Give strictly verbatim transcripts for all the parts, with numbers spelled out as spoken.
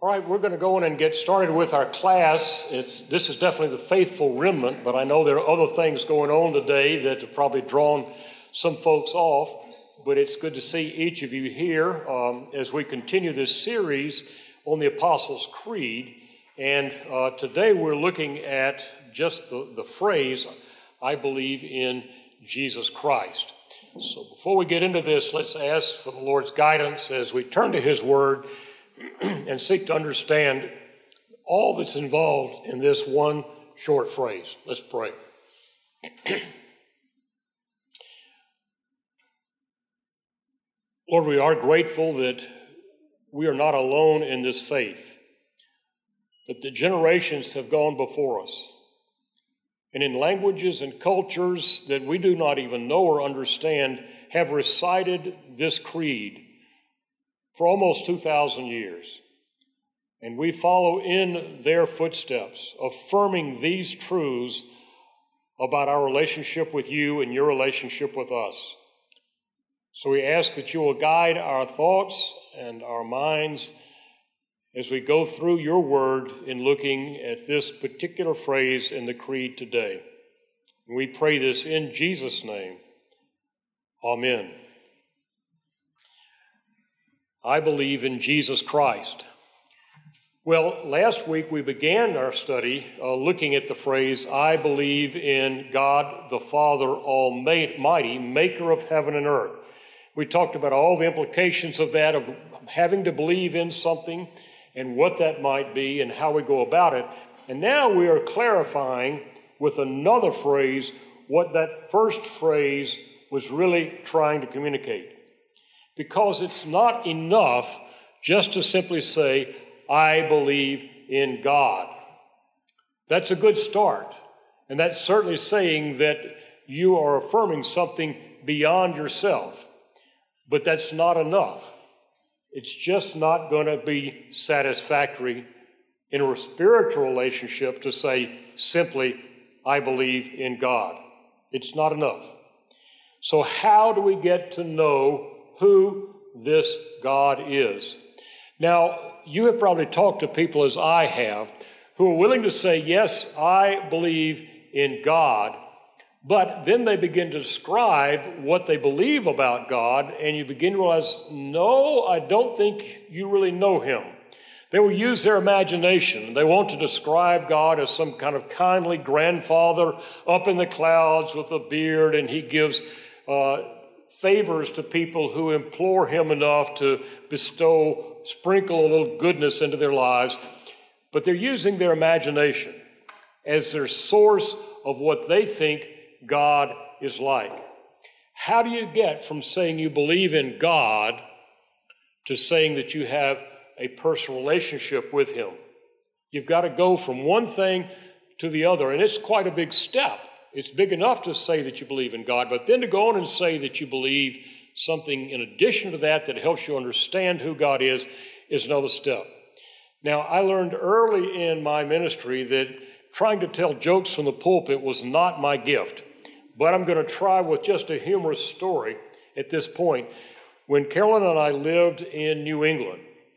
All right, we're going to go in and get started with our class. It's, this is definitely the faithful remnant, but I know there are other things going on today that have probably drawn some folks off, but it's good to see each of you here um, as we continue this series on the Apostles' Creed. And uh, today we're looking at just the, the phrase, I believe in Jesus Christ. So before we get into this, let's ask for the Lord's guidance as we turn to His Word and seek to understand all that's involved in this one short phrase. Let's pray. Lord, we are grateful that we are not alone in this faith, that the generations have gone before us, and in languages and cultures that we do not even know or understand have recited this creed for almost two thousand years. And we follow in their footsteps, affirming these truths about our relationship with you and your relationship with us. So we ask that you will guide our thoughts and our minds as we go through your word in looking at this particular phrase in the creed today. And we pray this in Jesus' name. Amen. I believe in Jesus Christ. Well, last week we began our study uh, looking at the phrase, I believe in God the Father Almighty, maker of heaven and earth. We talked about all the implications of that, of having to believe in something and what that might be and how we go about it. And now we are clarifying with another phrase what that first phrase was really trying to communicate. Because it's not enough just to simply say, I believe in God. That's a good start. And that's certainly saying that you are affirming something beyond yourself. But that's not enough. It's just not going to be satisfactory in a spiritual relationship to say simply, I believe in God. It's not enough. So how do we get to know who this God is? Now, you have probably talked to people, as I have, who are willing to say, yes, I believe in God, but then they begin to describe what they believe about God, and you begin to realize, no, I don't think you really know Him. They will use their imagination. They want to describe God as some kind of kindly grandfather up in the clouds with a beard, and He gives uh, favors to people who implore Him enough to bestow, sprinkle a little goodness into their lives. But they're using their imagination as their source of what they think God is like. How do you get from saying you believe in God to saying that you have a personal relationship with Him? You've got to go from one thing to the other, and it's quite a big step. It's big enough to say that you believe in God, but then to go on and say that you believe something in addition to that that helps you understand who God is, is another step. Now, I learned early in my ministry that trying to tell jokes from the pulpit was not my gift, but I'm going to try with just a humorous story at this point. When Carolyn and I lived in New England,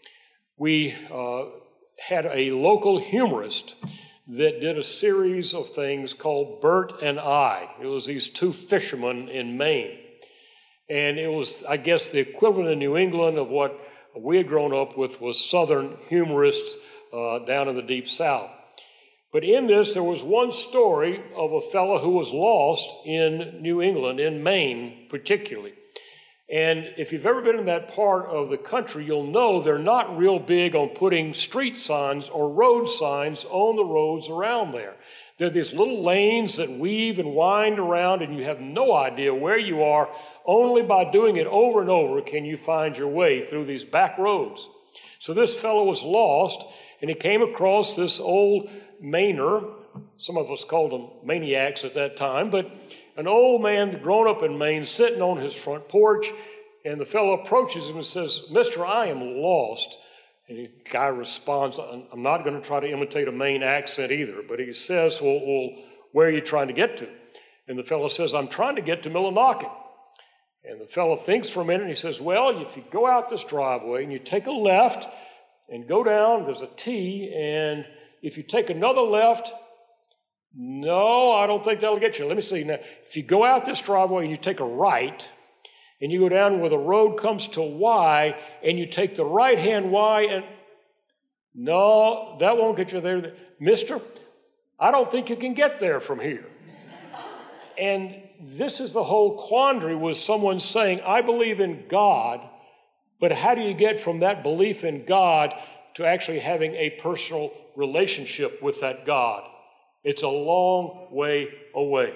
we uh, had a local humorist that did a series of things called Bert and I. It was these two fishermen in Maine. And it was, I guess, the equivalent in New England of what we had grown up with was Southern humorists uh, down in the Deep South. But in this, there was one story of a fellow who was lost in New England, in Maine particularly. And if you've ever been in that part of the country, you'll know they're not real big on putting street signs or road signs on the roads around there. There are these little lanes that weave and wind around, and you have no idea where you are. Only by doing it over and over can you find your way through these back roads. So this fellow was lost, and he came across this old Mainer. Some of us called them maniacs at that time, but an old man grown up in Maine sitting on his front porch, and the fellow approaches him and says, Mister, I am lost. And the guy responds, I'm not going to try to imitate a Maine accent either, but he says, well, well, where are you trying to get to? And the fellow says, I'm trying to get to Millinocket. And the fellow thinks for a minute, and he says, well, if you go out this driveway and you take a left, and go down. There's a T, and if you take another left, no, I don't think that'll get you. Let me see. Now, if you go out this driveway and you take a right, and you go down where the road comes to Y, and you take the right-hand Y, and no, that won't get you there. Mister, I don't think you can get there from here. And this is the whole quandary with someone saying, I believe in God, but how do you get from that belief in God to actually having a personal relationship with that God? It's a long way away.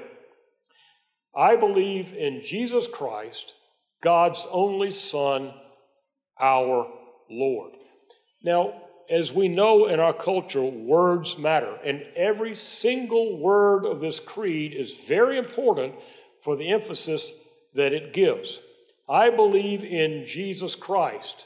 I believe in Jesus Christ, God's only Son, our Lord. Now, as we know in our culture, words matter, and every single word of this creed is very important for the emphasis that it gives. I believe in Jesus Christ,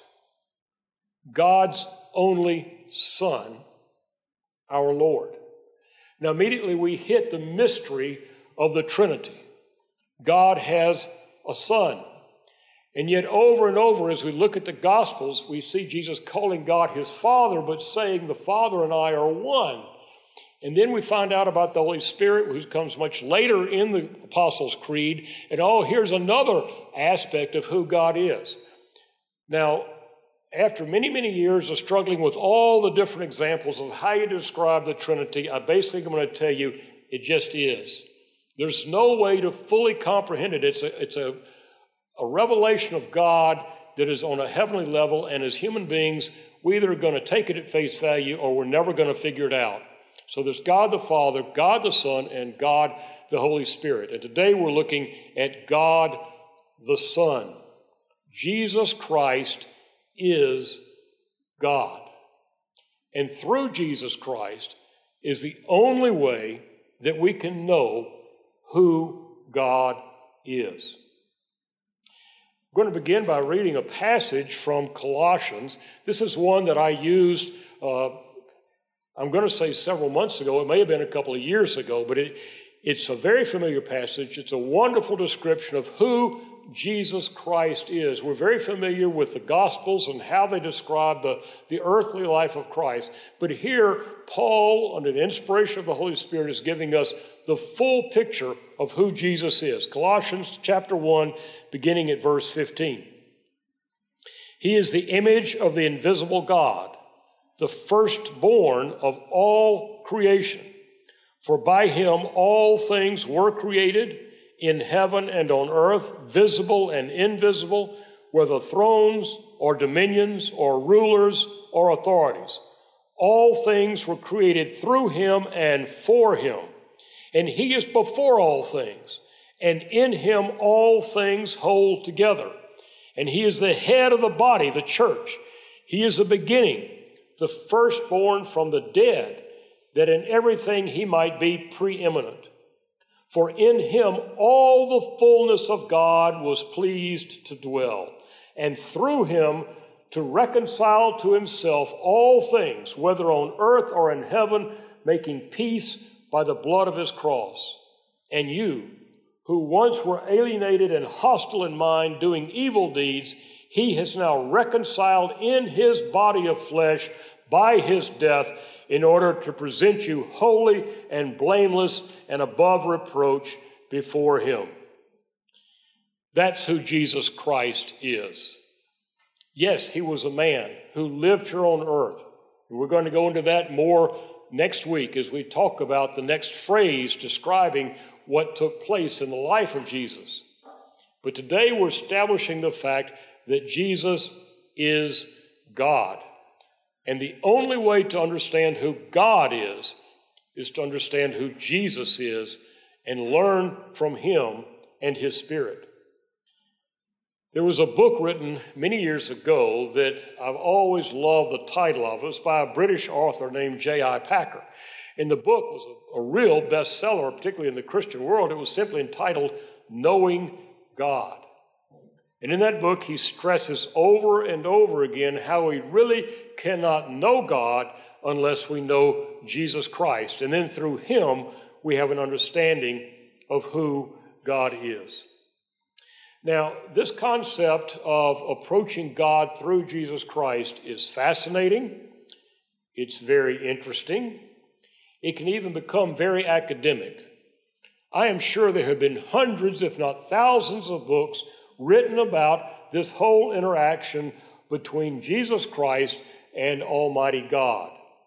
God's only Son, our Lord. Now, immediately we hit the mystery of the Trinity. God has a Son. And yet over and over as we look at the Gospels, we see Jesus calling God his Father, but saying the Father and I are one. And then we find out about the Holy Spirit, who comes much later in the Apostles' Creed. And oh, here's another aspect of who God is. Now, after many, many years of struggling with all the different examples of how you describe the Trinity, I basically am going to tell you it just is. There's no way to fully comprehend it. It's a, it's a A revelation of God that is on a heavenly level, and as human beings, we're either going to take it at face value or we're never going to figure it out. So there's God the Father, God the Son, and God the Holy Spirit. And today we're looking at God the Son. Jesus Christ is God. And through Jesus Christ is the only way that we can know who God is. I'm going to begin by reading a passage from Colossians. This is one that I used, uh, I'm going to say several months ago. It may have been a couple of years ago, but it, it's a very familiar passage. It's a wonderful description of who Jesus Christ is. We're very familiar with the Gospels and how they describe the, the earthly life of Christ. But here, Paul, under the inspiration of the Holy Spirit, is giving us the full picture of who Jesus is. Colossians chapter one, beginning at verse fifteen. He is the image of the invisible God, the firstborn of all creation. For by him all things were created, in heaven and on earth, visible and invisible, whether thrones or dominions or rulers or authorities. All things were created through him and for him. And he is before all things, and in him all things hold together. And he is the head of the body, the church. He is the beginning, the firstborn from the dead, that in everything he might be preeminent. For in him all the fullness of God was pleased to dwell, and through him to reconcile to himself all things, whether on earth or in heaven, making peace by the blood of his cross. And you, who once were alienated and hostile in mind, doing evil deeds, he has now reconciled in his body of flesh by his death, in order to present you holy and blameless and above reproach before him. That's who Jesus Christ is. Yes, he was a man who lived here on earth. And we're going to go into that more next week as we talk about the next phrase describing what took place in the life of Jesus. But today we're establishing the fact that Jesus is God. And the only way to understand who God is, is to understand who Jesus is and learn from him and his Spirit. There was a book written many years ago that I've always loved the title of. It was by a British author named J I Packer. And the book was a, a real bestseller, particularly in the Christian world. It was simply entitled Knowing God. And in that book, he stresses over and over again how we really cannot know God unless we know Jesus Christ. And then through him, we have an understanding of who God is. Now, this concept of approaching God through Jesus Christ is fascinating. It's very interesting. It can even become very academic. I am sure there have been hundreds, if not thousands, of books written about this whole interaction between Jesus Christ and Almighty God.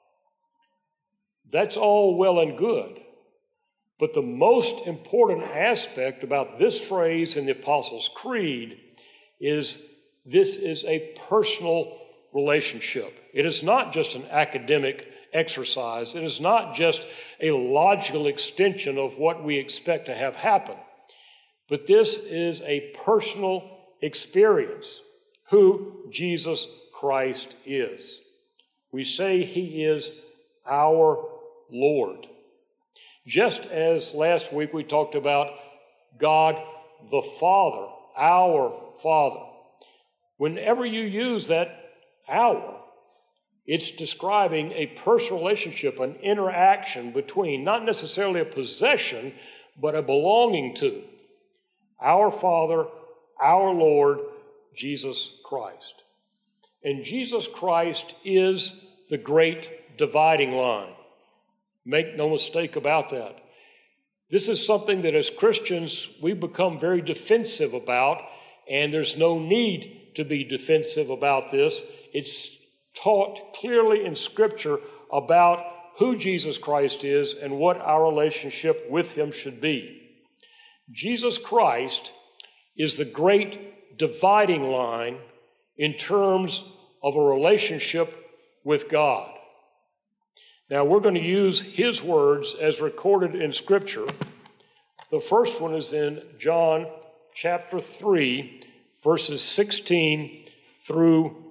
That's all well and good. But the most important aspect about this phrase in the Apostles' Creed is this is a personal relationship. It is not just an academic exercise. It is not just a logical extension of what we expect to have happen. But this is a personal experience, who Jesus Christ is. We say he is our Lord. Just as last week we talked about God the Father, our Father. Whenever you use that our, it's describing a personal relationship, an interaction between, not necessarily a possession, but a belonging to our Father, our Lord, Jesus Christ. And Jesus Christ is the great dividing line. Make no mistake about that. This is something that as Christians we become very defensive about, and there's no need to be defensive about this. It's taught clearly in Scripture about who Jesus Christ is and what our relationship with him should be. Jesus Christ is the great dividing line in terms of a relationship with God. Now, we're going to use his words as recorded in Scripture. The first one is in John chapter three, verses sixteen through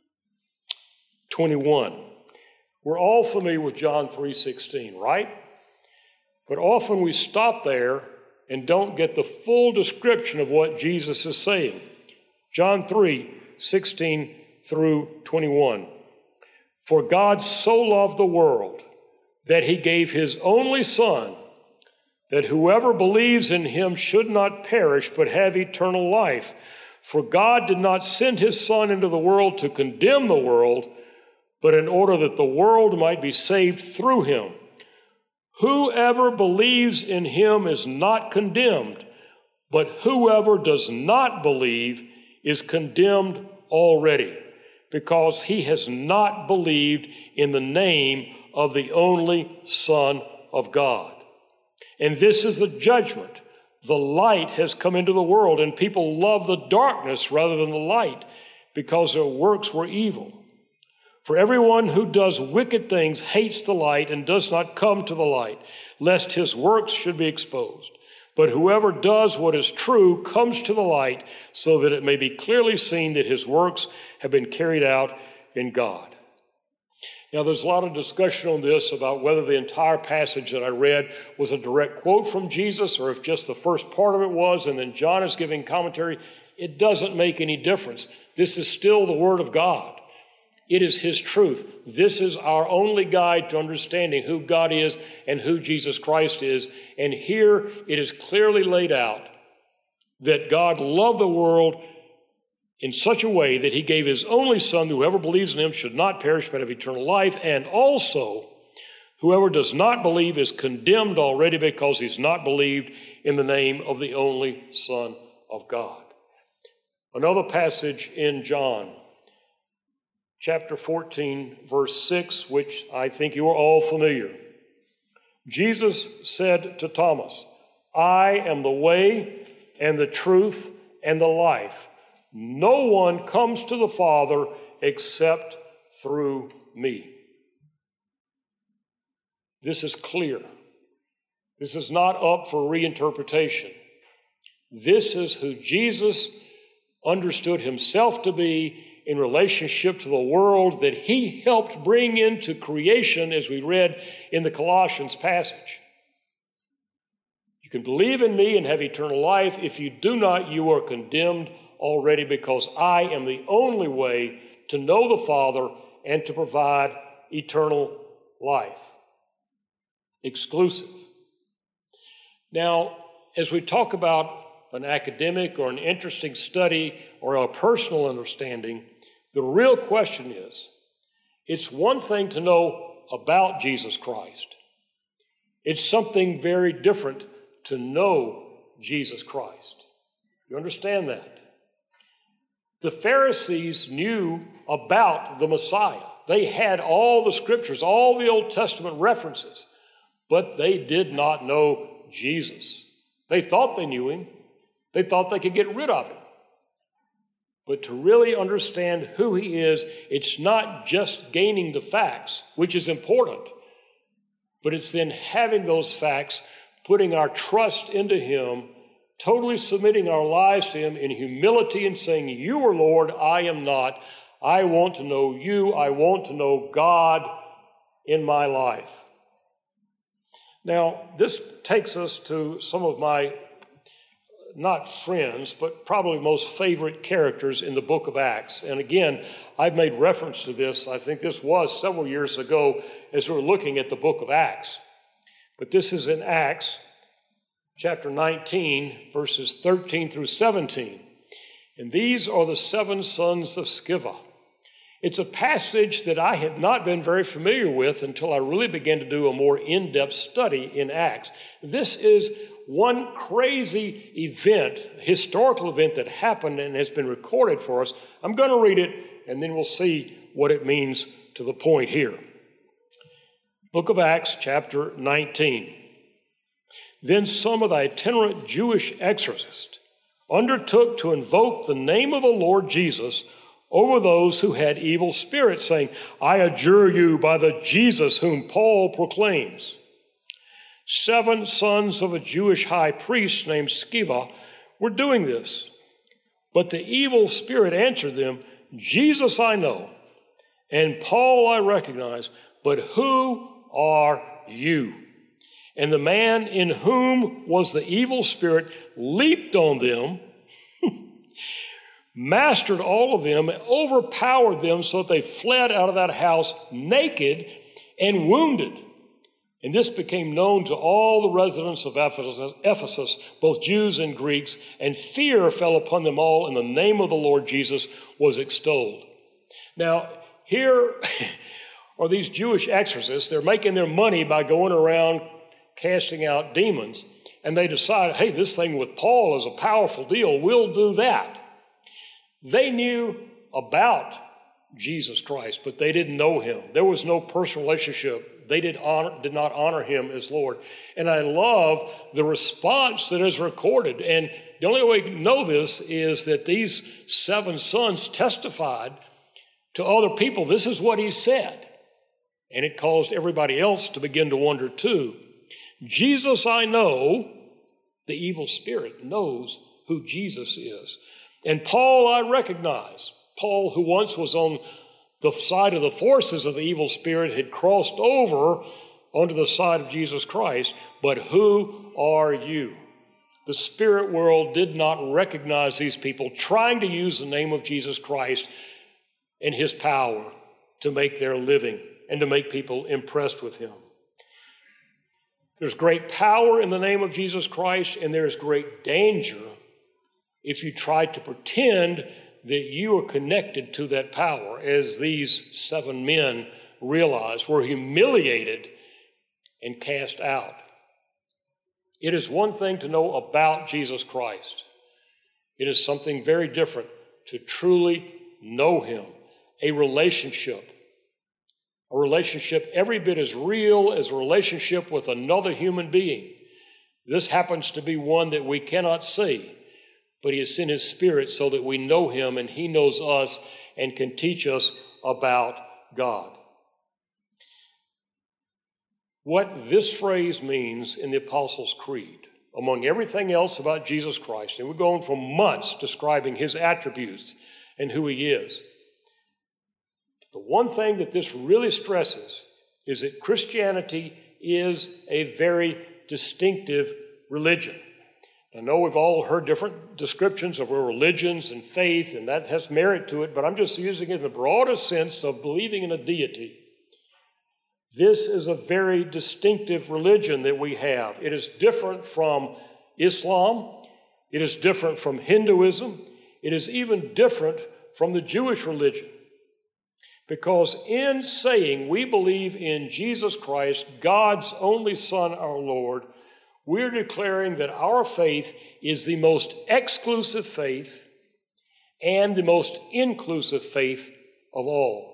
twenty-one. We're all familiar with John three sixteen, right? But often we stop there and don't get the full description of what Jesus is saying. John three sixteen through twenty-one. For God so loved the world that he gave his only Son, that whoever believes in him should not perish but have eternal life. For God did not send his Son into the world to condemn the world, but in order that the world might be saved through him. Whoever believes in him is not condemned, but whoever does not believe is condemned already, because he has not believed in the name of the only Son of God. And this is the judgment. The light has come into the world, and people love the darkness rather than the light, because their works were evil. For everyone who does wicked things hates the light and does not come to the light, lest his works should be exposed. But whoever does what is true comes to the light, so that it may be clearly seen that his works have been carried out in God. Now, there's a lot of discussion on this about whether the entire passage that I read was a direct quote from Jesus or if just the first part of it was, and then John is giving commentary. It doesn't make any difference. This is still the Word of God. It is his truth. This is our only guide to understanding who God is and who Jesus Christ is. And here it is clearly laid out that God loved the world in such a way that he gave his only Son, whoever believes in him should not perish but have eternal life. And also, whoever does not believe is condemned already because he's not believed in the name of the only Son of God. Another passage in John, chapter fourteen, verse six, which I think you are all familiar. Jesus said to Thomas, I am the way and the truth and the life. No one comes to the Father except through me. This is clear. This is not up for reinterpretation. This is who Jesus understood himself to be in relationship to the world that he helped bring into creation, as we read in the Colossians passage. You can believe in me and have eternal life. If you do not, you are condemned already, because I am the only way to know the Father and to provide eternal life. Exclusive. Now, as we talk about an academic or an interesting study or a personal understanding. The real question is, it's one thing to know about Jesus Christ. It's something very different to know Jesus Christ. You understand that? The Pharisees knew about the Messiah. They had all the scriptures, all the Old Testament references, but they did not know Jesus. They thought they knew him. They thought they could get rid of him. But to really understand who he is, it's not just gaining the facts, which is important, but it's then having those facts, putting our trust into him, totally submitting our lives to him in humility and saying, you are Lord, I am not. I want to know you. I want to know God in my life. Now, this takes us to some of my, not friends, but probably most favorite characters in the book of Acts. And again, I've made reference to this. I think this was several years ago as we were looking at the book of Acts. But this is in Acts chapter nineteen, verses thirteen through seventeen. And these are the seven sons of Sceva. It's a passage that I had not been very familiar with until I really began to do a more in-depth study in Acts. This is one crazy event, historical event that happened and has been recorded for us. I'm going to read it, and then we'll see what it means to the point here. Book of Acts, chapter nineteen. Then some of the itinerant Jewish exorcists undertook to invoke the name of the Lord Jesus over those who had evil spirits, saying, I adjure you by the Jesus whom Paul proclaims. Seven sons of a Jewish high priest named Sceva were doing this. But the evil spirit answered them, Jesus I know, and Paul I recognize, but who are you? And the man in whom was the evil spirit leaped on them, mastered all of them, overpowered them so that they fled out of that house naked and wounded. And this became known to all the residents of Ephesus, Ephesus, both Jews and Greeks, and fear fell upon them all, and the name of the Lord Jesus was extolled. Now, here are these Jewish exorcists. They're making their money by going around casting out demons, and they decide, hey, this thing with Paul is a powerful deal. We'll do that. They knew about Jesus Christ, but they didn't know him. There was no personal relationship. They did, honor, did not honor him as Lord. And I love the response that is recorded. And the only way we can know this is that these seven sons testified to other people, this is what he said. And it caused everybody else to begin to wonder too. Jesus I know, the evil spirit knows who Jesus is. And Paul I recognize. Paul, who once was on the side of the forces of the evil spirit, had crossed over onto the side of Jesus Christ. But who are you? The spirit world did not recognize these people trying to use the name of Jesus Christ and his power to make their living and to make people impressed with him. There's great power in the name of Jesus Christ, and there's great danger if you try to pretend that you are connected to that power, as these seven men realized, were humiliated and cast out. It is one thing to know about Jesus Christ. It is something very different to truly know him, a relationship. A relationship every bit as real as a relationship with another human being. This happens to be one that we cannot see, but he has sent his Spirit so that we know him and he knows us and can teach us about God. What this phrase means in the Apostles' Creed, among everything else about Jesus Christ, and we're going for months describing his attributes and who he is. The one thing that this really stresses is that Christianity is a very distinctive religion. I know we've all heard different descriptions of our religions and faith, and that has merit to it, but I'm just using it in the broadest sense of believing in a deity. This is a very distinctive religion that we have. It is different from Islam. It is different from Hinduism. It is even different from the Jewish religion. Because in saying we believe in Jesus Christ, God's only Son, our Lord, we're declaring that our faith is the most exclusive faith and the most inclusive faith of all.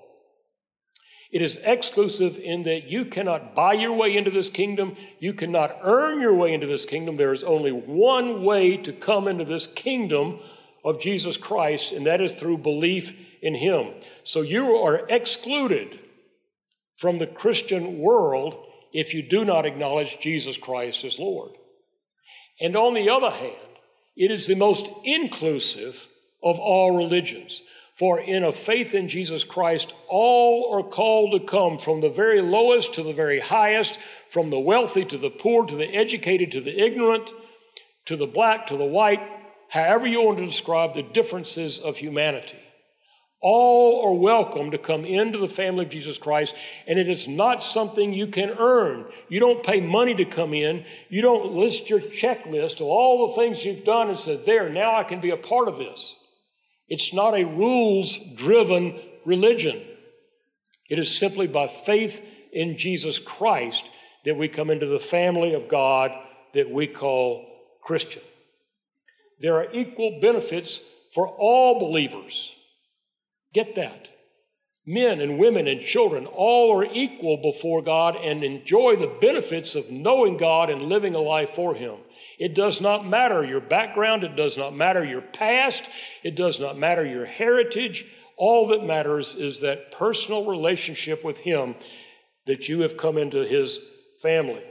It is exclusive in that you cannot buy your way into this kingdom. You cannot earn your way into this kingdom. There is only one way to come into this kingdom of Jesus Christ, and that is through belief in him. So you are excluded from the Christian world if you do not acknowledge Jesus Christ as Lord. And on the other hand, it is the most inclusive of all religions. For in a faith in Jesus Christ, all are called to come, from the very lowest to the very highest, from the wealthy to the poor, to the educated to the ignorant, to the black to the white, however you want to describe the differences of humanity. All are welcome to come into the family of Jesus Christ, and it is not something you can earn. You don't pay money to come in. You don't list your checklist of all the things you've done and say, there, now I can be a part of this. It's not a rules-driven religion. It is simply by faith in Jesus Christ that we come into the family of God that we call Christian. There are equal benefits for all believers. Get that. Men and women and children, all are equal before God and enjoy the benefits of knowing God and living a life for him. It does not matter your background. It does not matter your past. It does not matter your heritage. All that matters is that personal relationship with him, that you have come into his family.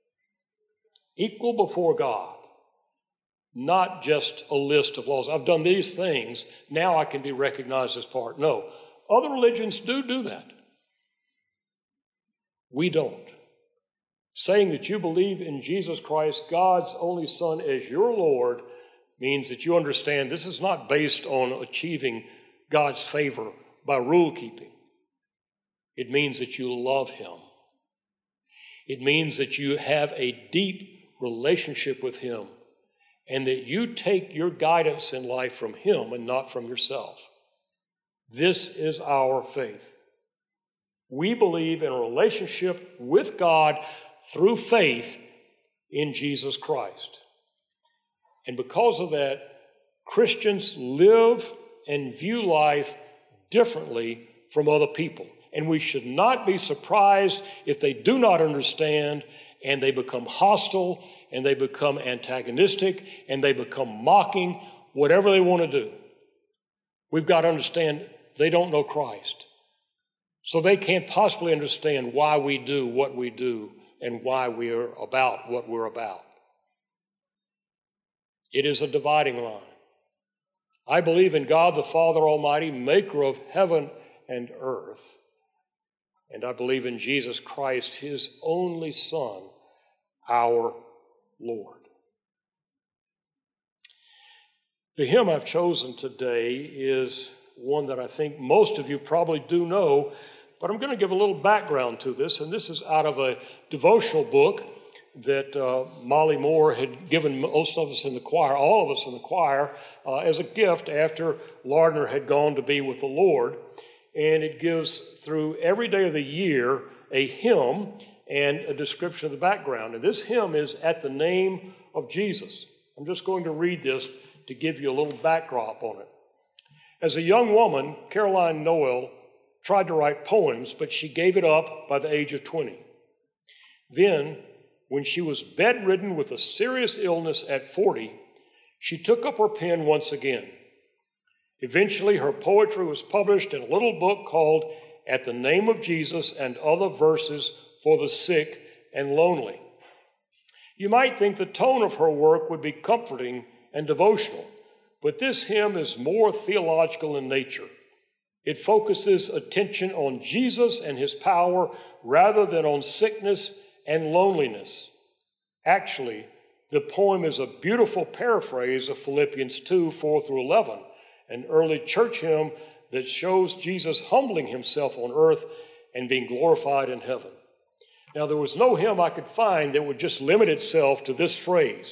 Equal before God, not just a list of laws. I've done these things, now I can be recognized as part. No, other religions do do that. We don't. Saying that you believe in Jesus Christ, God's only Son, as your Lord, means that you understand this is not based on achieving God's favor by rule keeping. It means that you love him. It means that you have a deep relationship with him, and that you take your guidance in life from him and not from yourself. This is our faith. We believe in a relationship with God through faith in Jesus Christ. And because of that, Christians live and view life differently from other people. And we should not be surprised if they do not understand and they become hostile and they become antagonistic and they become mocking, whatever they want to do. We've got to understand they don't know Christ. So they can't possibly understand why we do what we do and why we are about what we're about. It is a dividing line. I believe in God the Father Almighty, maker of heaven and earth. And I believe in Jesus Christ, his only Son, our Lord. The hymn I've chosen today is one that I think most of you probably do know, but I'm going to give a little background to this, and this is out of a devotional book that uh, Molly Moore had given most of us in the choir, all of us in the choir, uh, as a gift after Lardner had gone to be with the Lord. And it gives, through every day of the year, a hymn and a description of the background. And this hymn is At the Name of Jesus. I'm just going to read this to give you a little backdrop on it. As a young woman, Caroline Noel tried to write poems, but she gave it up by the age of twenty. Then, when she was bedridden with a serious illness at forty, she took up her pen once again. Eventually, her poetry was published in a little book called At the Name of Jesus and Other Verses for the Sick and Lonely. You might think the tone of her work would be comforting and devotional, but this hymn is more theological in nature. It focuses attention on Jesus and his power rather than on sickness and loneliness. Actually, the poem is a beautiful paraphrase of Philippians two, four through eleven, an early church hymn that shows Jesus humbling himself on earth and being glorified in heaven. Now, there was no hymn I could find that would just limit itself to this phrase.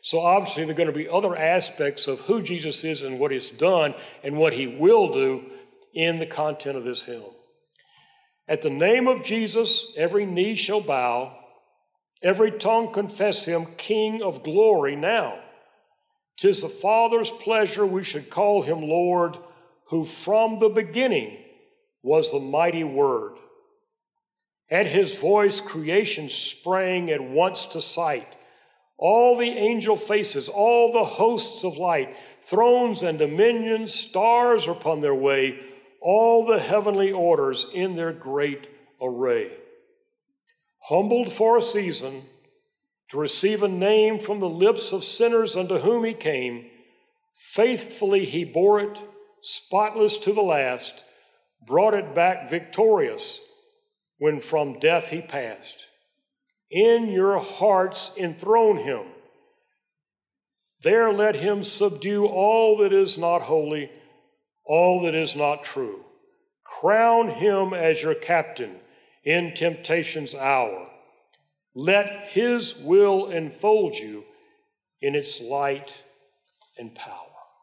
So obviously there are going to be other aspects of who Jesus is and what he's done and what he will do in the content of this hymn. At the name of Jesus, every knee shall bow, every tongue confess him King of glory now. 'Tis the Father's pleasure we should call him Lord, who from the beginning was the mighty Word. At his voice creation sprang at once to sight. All the angel faces, all the hosts of light, thrones and dominions, stars are upon their way, all the heavenly orders in their great array. Humbled for a season, to receive a name from the lips of sinners unto whom he came, faithfully he bore it, spotless to the last, brought it back victorious when from death he passed. In your hearts enthrone him. There let him subdue all that is not holy, all that is not true. Crown him as your captain in temptation's hour. Let his will enfold you in its light and power.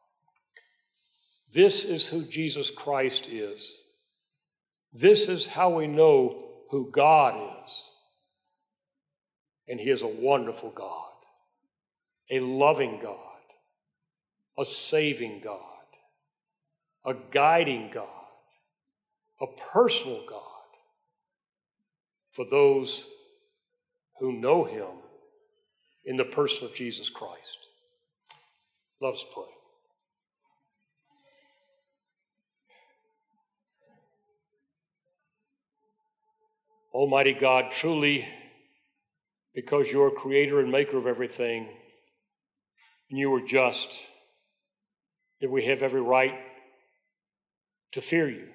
This is who Jesus Christ is. This is how we know who God is. And he is a wonderful God, a loving God, a saving God, a guiding God, a personal God for those who know him in the person of Jesus Christ. Let us pray. Almighty God, truly, because you are creator and maker of everything, and you are just, that we have every right to fear you.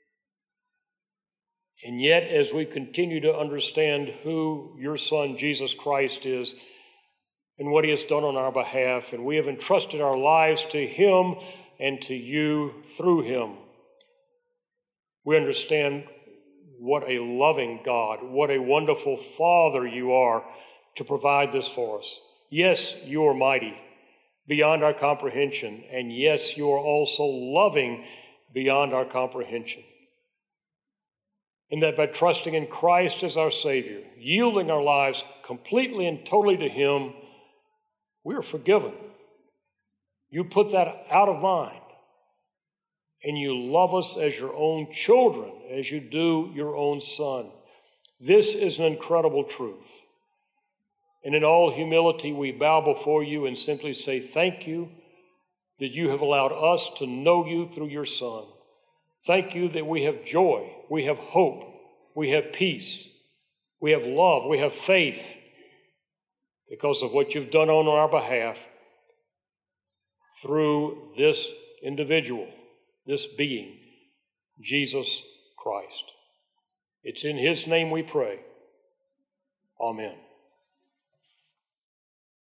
And yet, as we continue to understand who your Son, Jesus Christ, is and what he has done on our behalf, and we have entrusted our lives to him and to you through him, we understand what a loving God, what a wonderful Father you are to provide this for us. Yes, you are mighty beyond our comprehension, and yes, you are also loving beyond our comprehension. And that by trusting in Christ as our Savior, yielding our lives completely and totally to him, we are forgiven. You put that out of mind. And you love us as your own children, as you do your own Son. This is an incredible truth. And in all humility, we bow before you and simply say thank you that you have allowed us to know you through your Son. Thank you that we have joy, we have hope, we have peace, we have love, we have faith because of what you've done on our behalf through this individual, this being, Jesus Christ. It's in his name we pray. Amen.